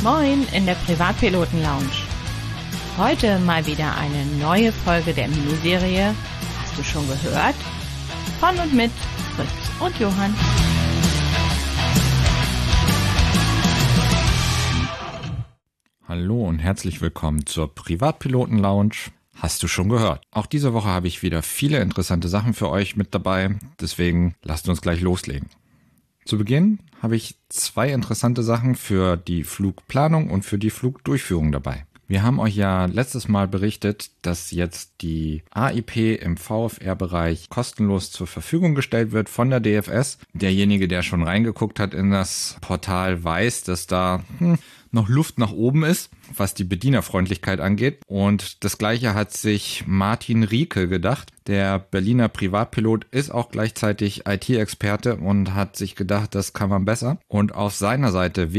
Moin in der Privatpiloten-Lounge. Heute mal wieder eine neue Folge der Miniserie Hast du schon gehört? Von und mit Fritz und Johann. Hallo und herzlich willkommen zur Privatpiloten-Lounge. Hast du schon gehört? Auch diese Woche habe ich wieder viele interessante Sachen für euch mit dabei, deswegen lasst uns gleich loslegen. Zu Beginn habe ich zwei interessante Sachen für die Flugplanung und für die Flugdurchführung dabei. Wir haben euch ja letztes Mal berichtet, dass jetzt die AIP im VFR-Bereich kostenlos zur Verfügung gestellt wird von der DFS. Derjenige, der schon reingeguckt hat in das Portal, weiß, dass da noch Luft nach oben ist, was die Bedienerfreundlichkeit angeht. Und das Gleiche hat sich Martin Rieke gedacht. Der Berliner Privatpilot ist auch gleichzeitig IT-Experte und hat sich gedacht, das kann man besser. Und auf seiner Seite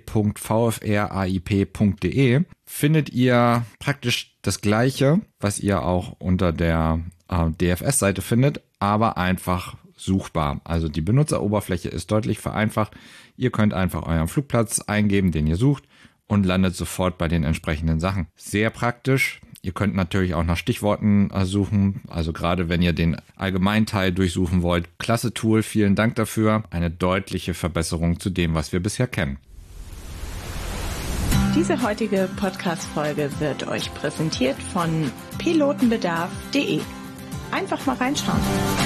www.vfraip.de findet ihr praktisch das Gleiche, was ihr auch unter der DFS-Seite findet, aber einfach suchbar. Also die Benutzeroberfläche ist deutlich vereinfacht. Ihr könnt einfach euren Flugplatz eingeben, den ihr sucht, und landet sofort bei den entsprechenden Sachen. Sehr praktisch. Ihr könnt natürlich auch nach Stichworten suchen, also gerade wenn ihr den Allgemeinteil durchsuchen wollt. Klasse Tool, vielen Dank dafür. Eine deutliche Verbesserung zu dem, was wir bisher kennen. Diese heutige Podcast-Folge wird euch präsentiert von pilotenbedarf.de. Einfach mal reinschauen.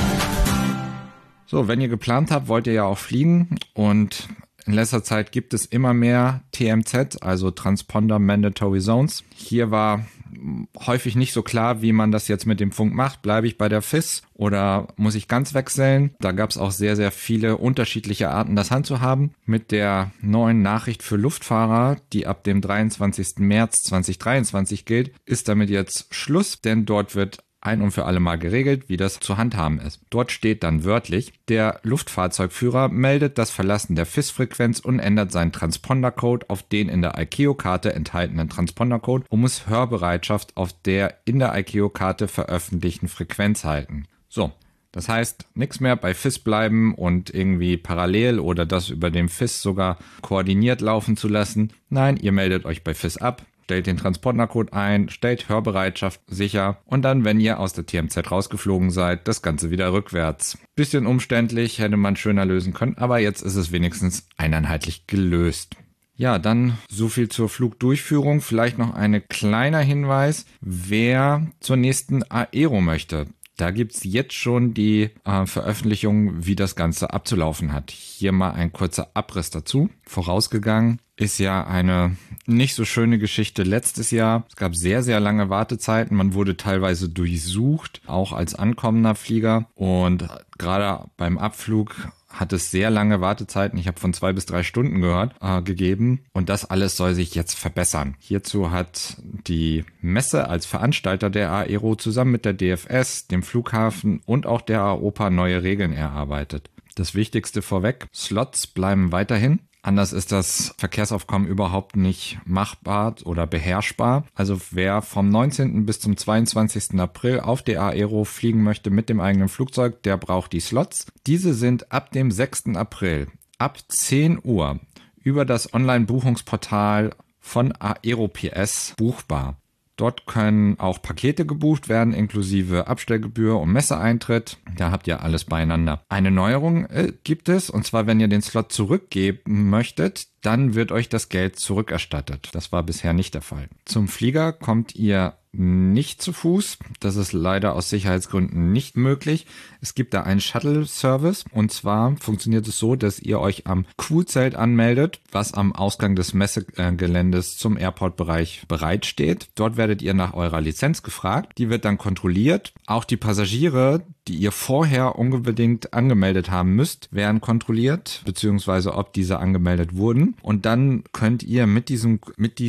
So, wenn ihr geplant habt, wollt ihr ja auch fliegen, und in letzter Zeit gibt es immer mehr TMZ, also Transponder Mandatory Zones. Hier war häufig nicht so klar, wie man das jetzt mit dem Funk macht. Bleibe ich bei der FIS oder muss ich ganz wechseln? Da gab es auch sehr, sehr viele unterschiedliche Arten, das handzuhaben. Mit der neuen Nachricht für Luftfahrer, die ab dem 23. März 2023 gilt, ist damit jetzt Schluss, denn dort wird ein und für alle Mal geregelt, wie das zu handhaben ist. Dort steht dann wörtlich: Der Luftfahrzeugführer meldet das Verlassen der FIS-Frequenz und ändert seinen Transponder-Code auf den in der ICAO-Karte enthaltenen Transponder-Code und muss Hörbereitschaft auf der in der ICAO-Karte veröffentlichten Frequenz halten. So, das heißt, nichts mehr bei FIS bleiben und irgendwie parallel oder das über den FIS sogar koordiniert laufen zu lassen. Nein, ihr meldet euch bei FIS ab, stellt den Transponder-Code ein, stellt Hörbereitschaft sicher und dann, wenn ihr aus der TMZ rausgeflogen seid, das Ganze wieder rückwärts. Bisschen umständlich, hätte man schöner lösen können, aber jetzt ist es wenigstens einheitlich gelöst. Ja, dann so viel zur Flugdurchführung. Vielleicht noch ein kleiner Hinweis, wer zur nächsten Aero möchte. Da gibt's jetzt schon die Veröffentlichung, wie das Ganze abzulaufen hat. Hier mal ein kurzer Abriss dazu. Vorausgegangen ist ja eine nicht so schöne Geschichte letztes Jahr. Es gab sehr, sehr lange Wartezeiten. Man wurde teilweise durchsucht, auch als ankommender Flieger. Und gerade beim Abflug hat es sehr lange Wartezeiten, ich habe von 2 bis 3 Stunden gehört, gegeben. Und das alles soll sich jetzt verbessern. Hierzu hat die Messe als Veranstalter der Aero zusammen mit der DFS, dem Flughafen und auch der AOPA neue Regeln erarbeitet. Das Wichtigste vorweg: Slots bleiben weiterhin. Anders ist das Verkehrsaufkommen überhaupt nicht machbar oder beherrschbar. Also wer vom 19. bis zum 22. April auf der Aero fliegen möchte mit dem eigenen Flugzeug, der braucht die Slots. Diese sind ab dem 6. April ab 10 Uhr über das Online-Buchungsportal von Aero-PS buchbar. Dort können auch Pakete gebucht werden, inklusive Abstellgebühr und Messeeintritt. Da habt ihr alles beieinander. Eine Neuerung gibt es, und zwar, wenn ihr den Slot zurückgeben möchtet, dann wird euch das Geld zurückerstattet. Das war bisher nicht der Fall. Zum Flieger kommt ihr nicht zu Fuß. Das ist leider aus Sicherheitsgründen nicht möglich. Es gibt da einen Shuttle-Service, und zwar funktioniert es so, dass ihr euch am Q-Zelt anmeldet, was am Ausgang des Messegeländes zum Airport-Bereich bereitsteht. Dort werdet ihr nach eurer Lizenz gefragt. Die wird dann kontrolliert. Auch die Passagiere, die ihr vorher unbedingt angemeldet haben müsst, werden kontrolliert, beziehungsweise ob diese angemeldet wurden. Und dann könnt ihr mit diesem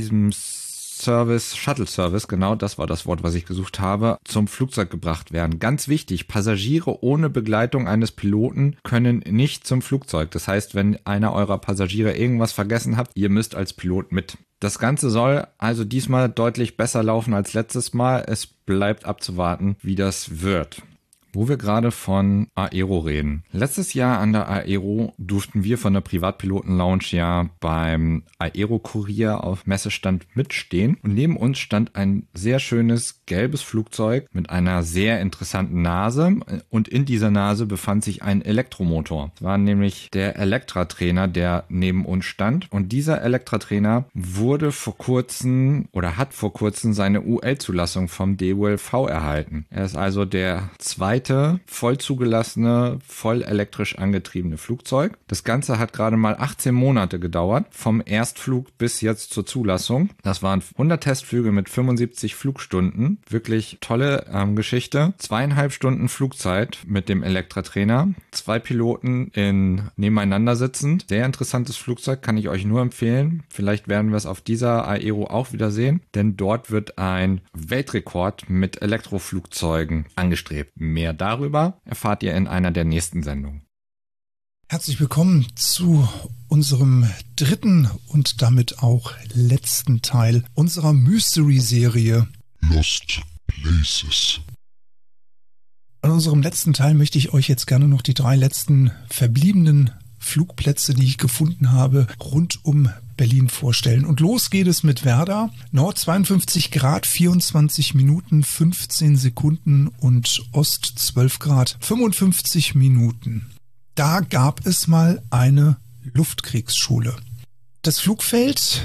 Service, Shuttle Service, genau das war das Wort, was ich gesucht habe, zum Flugzeug gebracht werden. Ganz wichtig: Passagiere ohne Begleitung eines Piloten können nicht zum Flugzeug. Das heißt, wenn einer eurer Passagiere irgendwas vergessen habt, ihr müsst als Pilot mit. Das Ganze soll also diesmal deutlich besser laufen als letztes Mal. Es bleibt abzuwarten, wie das wird. Wo wir gerade von Aero reden. Letztes Jahr an der Aero durften wir von der Privatpiloten-Lounge ja beim Aero-Kurier auf Messestand mitstehen. Und neben uns stand ein sehr schönes gelbes Flugzeug mit einer sehr interessanten Nase. Und in dieser Nase befand sich ein Elektromotor. Das war nämlich der Elektra-Trainer, der neben uns stand. Und dieser Elektra-Trainer wurde hat vor kurzem seine UL-Zulassung vom DOLV erhalten. Er ist also der zweite voll zugelassene, voll elektrisch angetriebene Flugzeug. Das Ganze hat gerade mal 18 Monate gedauert, vom Erstflug bis jetzt zur Zulassung. Das waren 100 Testflüge mit 75 Flugstunden. Wirklich tolle Geschichte. 2,5 Stunden Flugzeit mit dem Elektra-Trainer. 2 Piloten nebeneinander sitzend. Sehr interessantes Flugzeug, kann ich euch nur empfehlen. Vielleicht werden wir es auf dieser Aero auch wieder sehen, denn dort wird ein Weltrekord mit Elektroflugzeugen angestrebt. Mehr darüber erfahrt ihr in einer der nächsten Sendungen. Herzlich willkommen zu unserem dritten und damit auch letzten Teil unserer Mystery-Serie Lost Places. In unserem letzten Teil möchte ich euch jetzt gerne noch die 3 letzten verbliebenen Flugplätze, die ich gefunden habe, rund um Berlin vorstellen. Und los geht es mit Werder. Nord 52 Grad, 24 Minuten, 15 Sekunden und Ost 12 Grad, 55 Minuten. Da gab es mal eine Luftkriegsschule. Das Flugfeld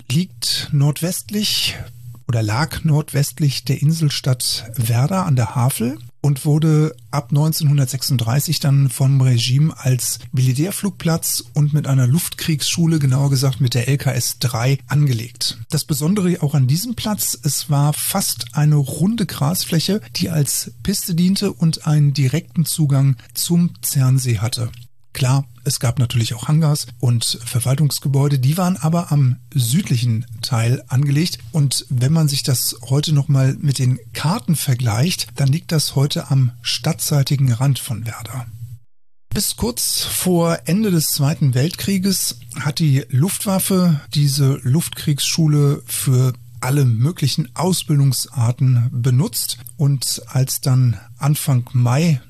lag nordwestlich der Inselstadt Werder an der Havel und wurde ab 1936 dann vom Regime als Militärflugplatz und mit einer Luftkriegsschule, genauer gesagt mit der LKS 3, angelegt. Das Besondere auch an diesem Platz, es war fast eine runde Grasfläche, die als Piste diente und einen direkten Zugang zum Zernsee hatte. Klar, es gab natürlich auch Hangars und Verwaltungsgebäude, die waren aber am südlichen Teil angelegt. Und wenn man sich das heute nochmal mit den Karten vergleicht, dann liegt das heute am stadtseitigen Rand von Werder. Bis kurz vor Ende des Zweiten Weltkrieges hat die Luftwaffe diese Luftkriegsschule für alle möglichen Ausbildungsarten benutzt. Und als dann Anfang Mai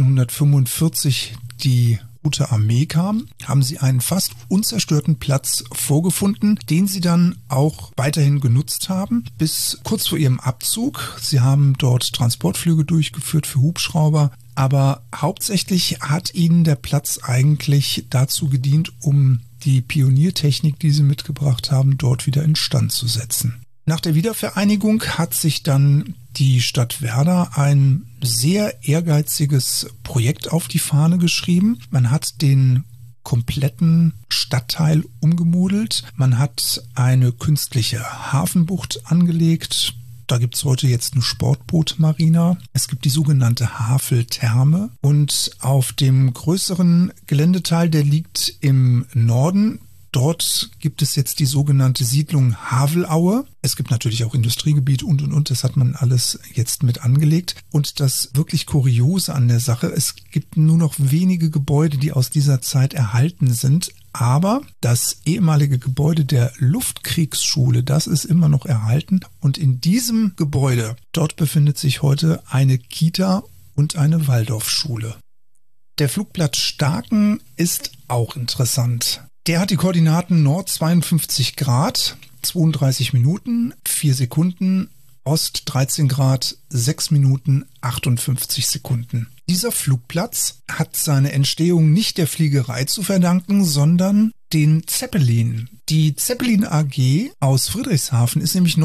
1945 die Rote Armee kam, haben sie einen fast unzerstörten Platz vorgefunden, den sie dann auch weiterhin genutzt haben, bis kurz vor ihrem Abzug. Sie haben dort Transportflüge durchgeführt für Hubschrauber, aber hauptsächlich hat ihnen der Platz eigentlich dazu gedient, um die Pioniertechnik, die sie mitgebracht haben, dort wieder instand zu setzen. Nach der Wiedervereinigung hat sich dann die Stadt Werder ein sehr ehrgeiziges Projekt auf die Fahne geschrieben. Man hat den kompletten Stadtteil umgemodelt. Man hat eine künstliche Hafenbucht angelegt. Da gibt es heute jetzt eine Sportbootmarina. Es gibt die sogenannte Haveltherme. Und auf dem größeren Geländeteil, der liegt im Norden, dort gibt es jetzt die sogenannte Siedlung Havelaue. Es gibt natürlich auch Industriegebiet und. Das hat man alles jetzt mit angelegt. Und das wirklich Kuriose an der Sache, es gibt nur noch wenige Gebäude, die aus dieser Zeit erhalten sind. Aber das ehemalige Gebäude der Luftkriegsschule, das ist immer noch erhalten. Und in diesem Gebäude, dort befindet sich heute eine Kita und eine Waldorfschule. Der Flugplatz Starken ist auch interessant. Der hat die Koordinaten Nord 52 Grad, 32 Minuten, 4 Sekunden, Ost 13 Grad, 6 Minuten, 58 Sekunden. Dieser Flugplatz hat seine Entstehung nicht der Fliegerei zu verdanken, sondern den Zeppelin. Die Zeppelin AG aus Friedrichshafen ist nämlich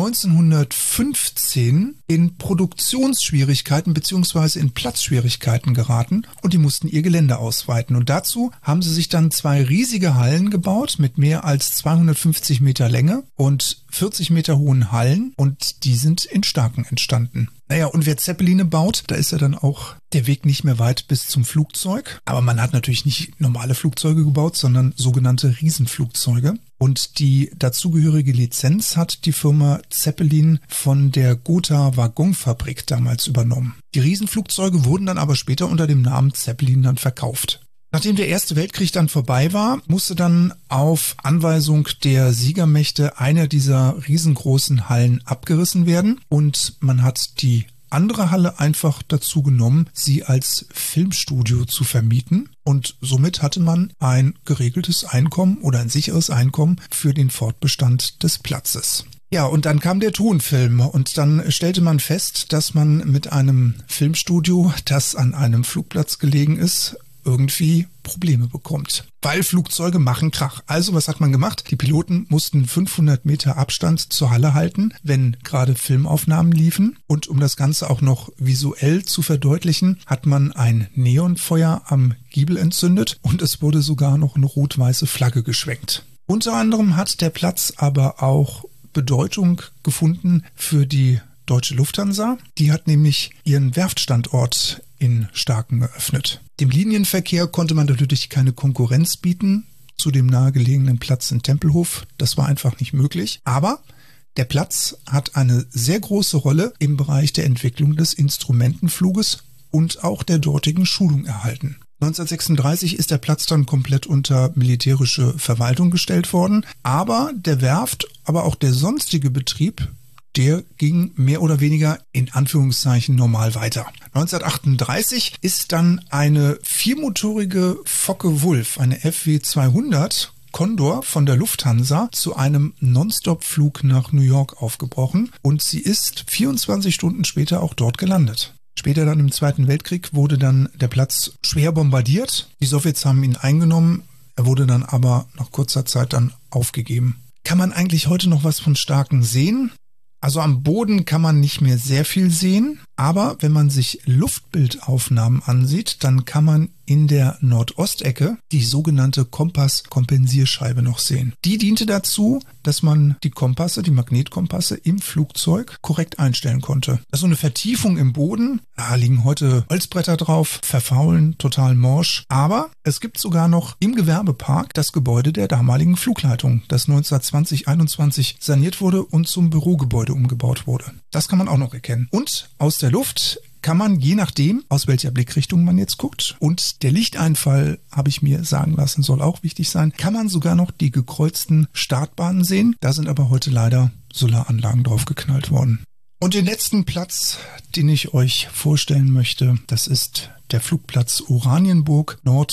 1915 in Produktionsschwierigkeiten bzw. in Platzschwierigkeiten geraten und die mussten ihr Gelände ausweiten. Und dazu haben sie sich dann 2 riesige Hallen gebaut mit mehr als 250 Meter Länge und 40 Meter hohen Hallen und die sind in Starken entstanden. Naja, und wer Zeppeline baut, da ist ja dann auch der Weg nicht mehr weit bis zum Flugzeug. Aber man hat natürlich nicht normale Flugzeuge gebaut, sondern sogenannte Riesenflugzeuge. Und die dazugehörige Lizenz hat die Firma Zeppelin von der Gotha Waggonfabrik damals übernommen. Die Riesenflugzeuge wurden dann aber später unter dem Namen Zeppelin dann verkauft. Nachdem der Erste Weltkrieg dann vorbei war, musste dann auf Anweisung der Siegermächte einer dieser riesengroßen Hallen abgerissen werden und man hat die andere Halle einfach dazu genommen, sie als Filmstudio zu vermieten. Und somit hatte man ein geregeltes Einkommen oder ein sicheres Einkommen für den Fortbestand des Platzes. Ja, und dann kam der Tonfilm und dann stellte man fest, dass man mit einem Filmstudio, das an einem Flugplatz gelegen ist, irgendwie Probleme bekommt. Weil Flugzeuge machen Krach. Also was hat man gemacht? Die Piloten mussten 500 Meter Abstand zur Halle halten, wenn gerade Filmaufnahmen liefen. Und um das Ganze auch noch visuell zu verdeutlichen, hat man ein Neonfeuer am Giebel entzündet und es wurde sogar noch eine rot-weiße Flagge geschwenkt. Unter anderem hat der Platz aber auch Bedeutung gefunden für die Deutsche Lufthansa. Die hat nämlich ihren Werftstandort in Starken eröffnet. Dem Linienverkehr konnte man natürlich keine Konkurrenz bieten zu dem nahegelegenen Platz in Tempelhof. Das war einfach nicht möglich. Aber der Platz hat eine sehr große Rolle im Bereich der Entwicklung des Instrumentenfluges und auch der dortigen Schulung erhalten. 1936 ist der Platz dann komplett unter militärische Verwaltung gestellt worden. Aber der Werft, aber auch der sonstige Betrieb, der ging mehr oder weniger in Anführungszeichen normal weiter. 1938 ist dann eine viermotorige Focke-Wulf, eine FW 200 Condor von der Lufthansa, zu einem Nonstop-Flug nach New York aufgebrochen und sie ist 24 Stunden später auch dort gelandet. Später dann im Zweiten Weltkrieg wurde dann der Platz schwer bombardiert. Die Sowjets haben ihn eingenommen, er wurde dann aber nach kurzer Zeit dann aufgegeben. Kann man eigentlich heute noch was von Starken sehen? Also am Boden kann man nicht mehr sehr viel sehen, aber wenn man sich Luftbildaufnahmen ansieht, dann kann man in der Nordostecke die sogenannte Kompass-Kompensierscheibe noch sehen. Die diente dazu, dass man die Kompasse, die Magnetkompasse im Flugzeug korrekt einstellen konnte. Das ist so eine Vertiefung im Boden. Da liegen heute Holzbretter drauf, verfaulen, total morsch. Aber es gibt sogar noch im Gewerbepark das Gebäude der damaligen Flugleitung, das 1920/21 saniert wurde und zum Bürogebäude umgebaut wurde. Das kann man auch noch erkennen. Und aus der Luft kann man, je nachdem, aus welcher Blickrichtung man jetzt guckt, und der Lichteinfall, habe ich mir sagen lassen, soll auch wichtig sein, kann man sogar noch die gekreuzten Startbahnen sehen. Da sind aber heute leider Solaranlagen draufgeknallt worden. Und den letzten Platz, den ich euch vorstellen möchte, das ist der Flugplatz Oranienburg, Nord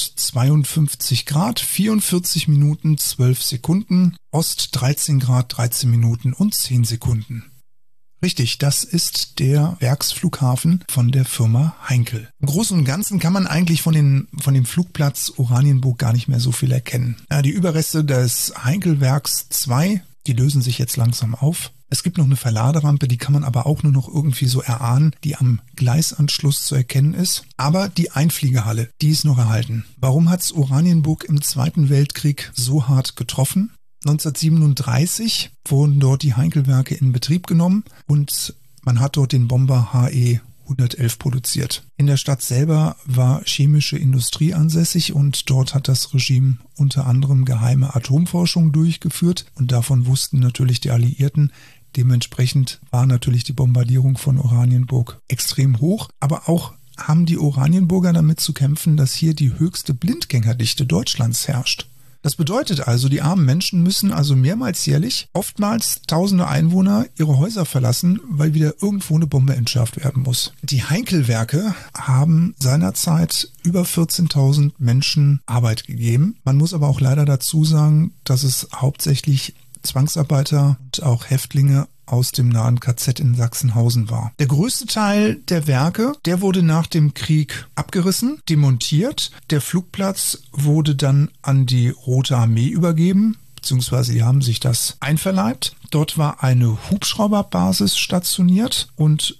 52 Grad, 44 Minuten, 12 Sekunden, Ost 13 Grad, 13 Minuten und 10 Sekunden. Richtig, das ist der Werksflughafen von der Firma Heinkel. Im Großen und Ganzen kann man eigentlich von dem Flugplatz Oranienburg gar nicht mehr so viel erkennen. Ja, die Überreste des Heinkelwerks 2, die lösen sich jetzt langsam auf. Es gibt noch eine Verladerampe, die kann man aber auch nur noch irgendwie so erahnen, die am Gleisanschluss zu erkennen ist. Aber die Einfliegehalle, die ist noch erhalten. Warum hat's Oranienburg im Zweiten Weltkrieg so hart getroffen? 1937 wurden dort die Heinkelwerke in Betrieb genommen und man hat dort den Bomber HE 111 produziert. In der Stadt selber war chemische Industrie ansässig und dort hat das Regime unter anderem geheime Atomforschung durchgeführt und davon wussten natürlich die Alliierten. Dementsprechend war natürlich die Bombardierung von Oranienburg extrem hoch, aber auch haben die Oranienburger damit zu kämpfen, dass hier die höchste Blindgängerdichte Deutschlands herrscht. Das bedeutet also, die armen Menschen müssen also mehrmals jährlich, oftmals tausende Einwohner, ihre Häuser verlassen, weil wieder irgendwo eine Bombe entschärft werden muss. Die Heinkelwerke haben seinerzeit über 14.000 Menschen Arbeit gegeben. Man muss aber auch leider dazu sagen, dass es hauptsächlich Zwangsarbeiter und auch Häftlinge aus dem nahen KZ in Sachsenhausen war. Der größte Teil der Werke, der wurde nach dem Krieg abgerissen, demontiert. Der Flugplatz wurde dann an die Rote Armee übergeben, beziehungsweise die haben sich das einverleibt. Dort war eine Hubschrauberbasis stationiert und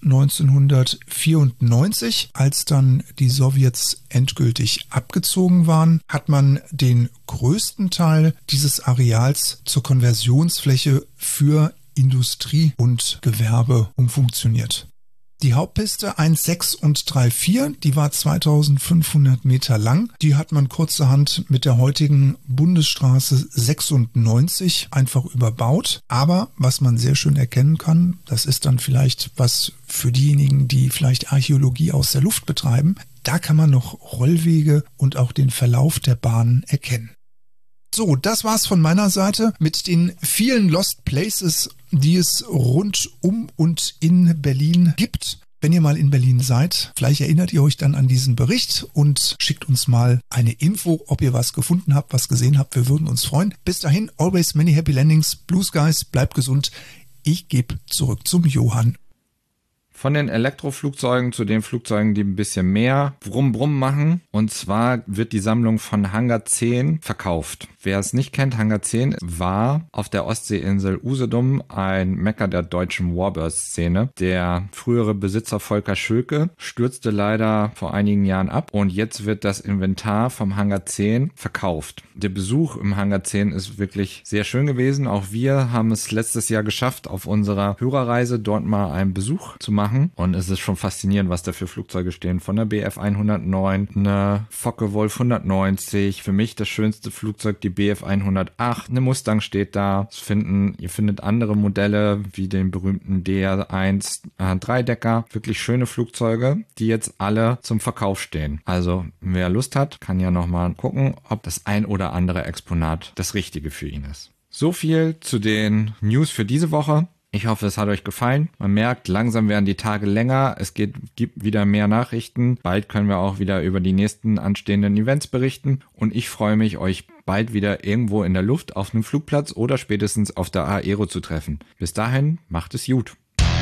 1994, als dann die Sowjets endgültig abgezogen waren, hat man den größten Teil dieses Areals zur Konversionsfläche für Industrie und Gewerbe umfunktioniert. Die Hauptpiste 1,6 und 3,4, die war 2500 Meter lang. Die hat man kurzerhand mit der heutigen Bundesstraße 96 einfach überbaut. Aber was man sehr schön erkennen kann, das ist dann vielleicht was für diejenigen, die vielleicht Archäologie aus der Luft betreiben, da kann man noch Rollwege und auch den Verlauf der Bahnen erkennen. So, das war's von meiner Seite mit den vielen Lost Places, die es rund um und in Berlin gibt. Wenn ihr mal in Berlin seid, vielleicht erinnert ihr euch dann an diesen Bericht und schickt uns mal eine Info, ob ihr was gefunden habt, was gesehen habt. Wir würden uns freuen. Bis dahin, always many happy landings, Blue Skies, bleibt gesund. Ich gebe zurück zum Johann. Von den Elektroflugzeugen zu den Flugzeugen, die ein bisschen mehr Brumm-Brumm machen. Und zwar wird die Sammlung von Hangar 10 verkauft. Wer es nicht kennt, Hangar 10 war auf der Ostseeinsel Usedom ein Mekka der deutschen Warbird-Szene. Der frühere Besitzer Volker Schölke stürzte leider vor einigen Jahren ab und jetzt wird das Inventar vom Hangar 10 verkauft. Der Besuch im Hangar 10 ist wirklich sehr schön gewesen. Auch wir haben es letztes Jahr geschafft, auf unserer Hörerreise dort mal einen Besuch zu machen. Und es ist schon faszinierend, was da für Flugzeuge stehen. Von der Bf 109, eine Focke-Wulf 190, für mich das schönste Flugzeug, die Bf 108, eine Mustang steht da. Ihr findet andere Modelle, wie den berühmten DR1 Dreidecker. Wirklich schöne Flugzeuge, die jetzt alle zum Verkauf stehen. Also, wer Lust hat, kann ja nochmal gucken, ob das ein oder andere Exponat das Richtige für ihn ist. So viel zu den News für diese Woche. Ich hoffe, es hat euch gefallen. Man merkt, langsam werden die Tage länger. Es gibt wieder mehr Nachrichten. Bald können wir auch wieder über die nächsten anstehenden Events berichten. Und ich freue mich, euch bald wieder irgendwo in der Luft auf einem Flugplatz oder spätestens auf der Aero zu treffen. Bis dahin, macht es gut.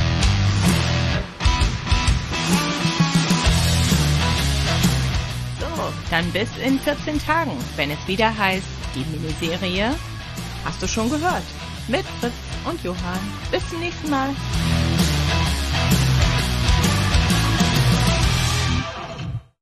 So, dann bis in 14 Tagen, wenn es wieder heißt, die Miniserie Hast du schon gehört? Mit Fritz und Johann. Bis zum nächsten Mal.